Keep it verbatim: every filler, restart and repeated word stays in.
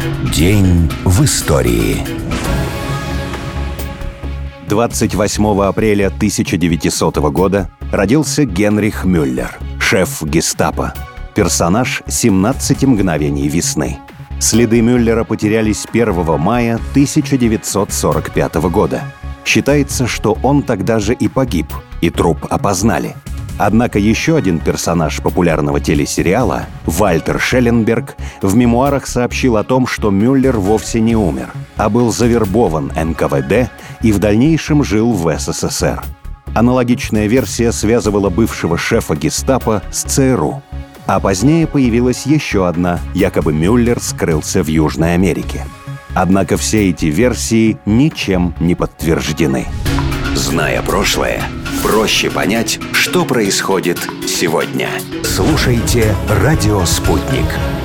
День в истории. двадцать восьмого апреля тысяча девятисотого года родился Генрих Мюллер, шеф гестапо, персонаж «семнадцати мгновений весны». Следы Мюллера потерялись первого мая тысяча девятьсот сорок пятого года. Считается, что он тогда же и погиб, и труп опознали. Однако еще один персонаж популярного телесериала, Вальтер Шелленберг, в мемуарах сообщил о том, что Мюллер вовсе не умер, а был завербован эн ка вэ дэ и в дальнейшем жил в эс эс эс эр. Аналогичная версия связывала бывшего шефа гестапо с цэ эр у. А позднее появилась еще одна, якобы Мюллер скрылся в Южной Америке. Однако все эти версии ничем не подтверждены. Зная прошлое, проще понять, что происходит сегодня. Слушайте «Радио Спутник».